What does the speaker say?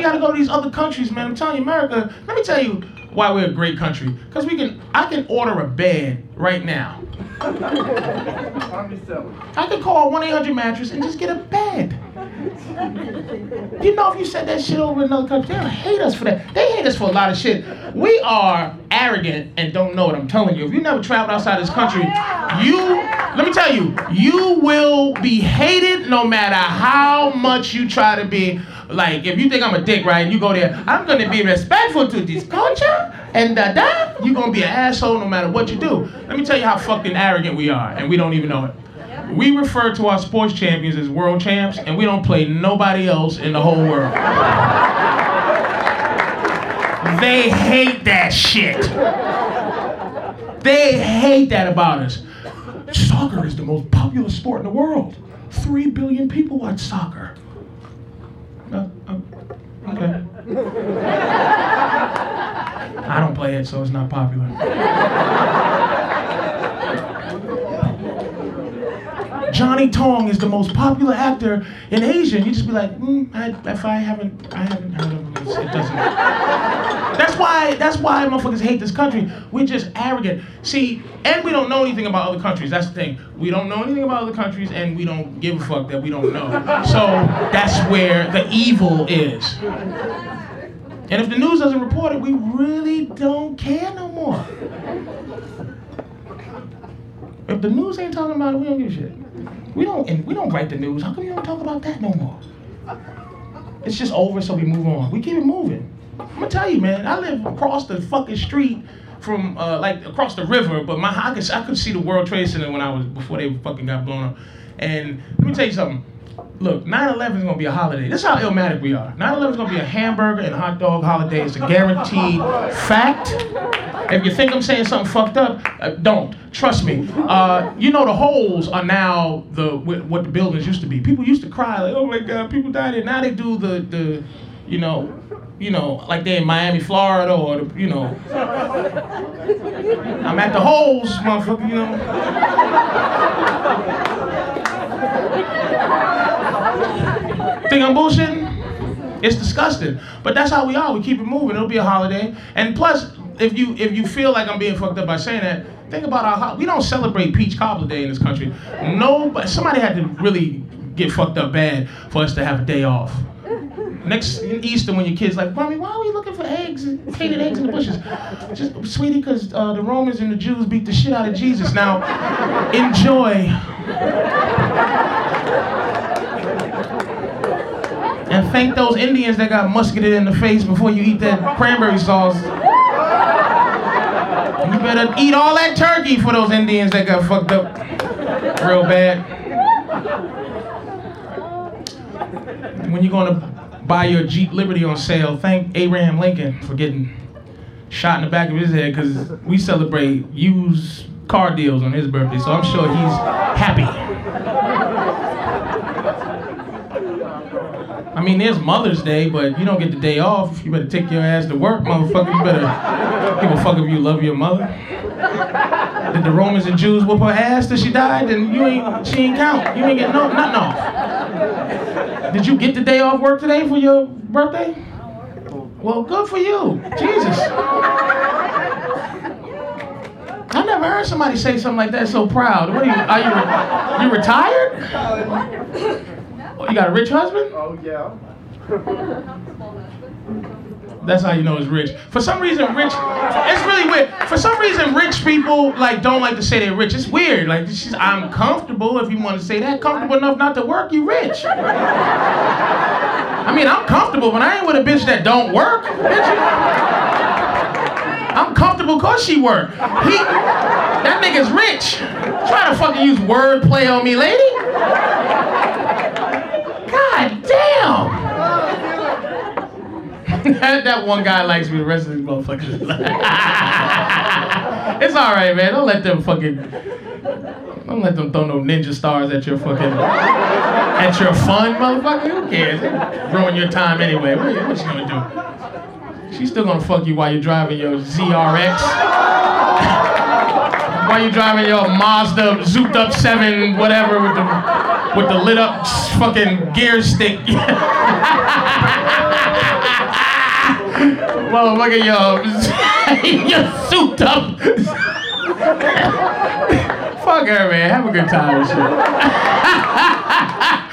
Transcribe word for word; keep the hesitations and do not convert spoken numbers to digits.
gotta go to these other countries, man. I'm telling you, America, let me tell you why we're a great country. Because we can, I can order a bed right now. I could call one eight hundred mattress and just get a bed. You know, if you said that shit over in another country, they'll hate us for that. They hate us for a lot of shit. We are arrogant and don't know what I'm telling you. If you never traveled outside this country, you, let me tell you, you will be hated no matter how much you try to be. Like, if you think I'm a dick, right, and you go there, I'm gonna be respectful to this culture, and da da, you're gonna be an asshole no matter what you do. Let me tell you how fucking arrogant we are, and we don't even know it. We refer to our sports champions as world champs, and we don't play nobody else in the whole world. They hate that shit. They hate that about us. Soccer is the most popular sport in the world. Three billion people watch soccer. Uh, uh, okay. I don't play it, so it's not popular. Johnny Tong is the most popular actor in Asia, and you just be like, mm, I, if I haven't, I haven't heard of him, it doesn't. That's why, that's why motherfuckers hate this country. We're just arrogant. See, and we don't know anything about other countries. That's the thing. We don't know anything about other countries, and we don't give a fuck that we don't know. So that's where the evil is. And if the news doesn't report it, we really don't care no more. If the news ain't talking about it, we don't give a shit. We don't, and we don't write the news. How come you don't talk about that no more? It's just over, so we move on. We keep it moving. I'm gonna tell you, man. I live across the fucking street from, uh, like, across the river, but my I could I could see the World Trade Center when I was before they fucking got blown up. And let me tell you something. Look, nine eleven is gonna be a holiday. This is how illmatic we are. nine eleven is gonna be a hamburger and hot dog holiday. It's a guaranteed fact. If you think I'm saying something fucked up, uh, don't. Trust me. Uh, you know the holes are now the what the buildings used to be. People used to cry like, oh my God, people died here. Now they do the the, you know, you know, like they're in Miami, Florida, or the, you know. I'm at the holes, motherfucker. You know. Think I'm bullshitting? It's disgusting. But that's how we are. We keep it moving. It'll be a holiday. And plus, if you if you feel like I'm being fucked up by saying that, think about our, we don't celebrate Peach Cobbler Day in this country. No, but somebody had to really get fucked up bad for us to have a day off. Next Easter, when your kid's like, Mommy, why are we looking for eggs, painted eggs in the bushes? Just, sweetie, because uh, the Romans and the Jews beat the shit out of Jesus. Now, enjoy. And thank those Indians that got musketed in the face before you eat that cranberry sauce. You better eat all that turkey for those Indians that got fucked up real bad. When you're going to buy your Jeep Liberty on sale, thank Abraham Lincoln for getting shot in the back of his head, because we celebrate used car deals on his birthday, so I'm sure he's happy. I mean, there's Mother's Day, but you don't get the day off. You better take your ass to work, motherfucker. You better give a fuck if you love your mother. Did the Romans and Jews whoop her ass till she died? Then you ain't, she ain't count. You ain't get no, nothing off. Did you get the day off work today for your birthday? Well, good for you. Jesus. I never heard somebody say something like that so proud. What are you, are you, you retired? Oh, you got a rich husband? Oh, yeah. That's how you know it's rich. For some reason, rich, it's really weird. For some reason, rich people like don't like to say they're rich. It's weird. Like, it's just, I'm comfortable, if you want to say that. Comfortable enough not to work, you rich. I mean, I'm comfortable, but I ain't with a bitch that don't work. Bitch. I'm comfortable cause she work. He, that nigga's rich. Try to fucking use wordplay on me, lady. God damn! That one guy likes me, the rest of these motherfuckers. It's alright, man. Don't let them fucking... Don't let them throw no ninja stars at your fucking... At your fun, motherfucker. Who cares? They ruin your time anyway. What, what she gonna do? She's still gonna fuck you while you're driving your Z R X. While you're driving your Mazda zooped up seven, whatever, with the with the lit up fucking gear stick. Motherfucker, yo, you're souped up. Fuck her, man. Have a good time and shit.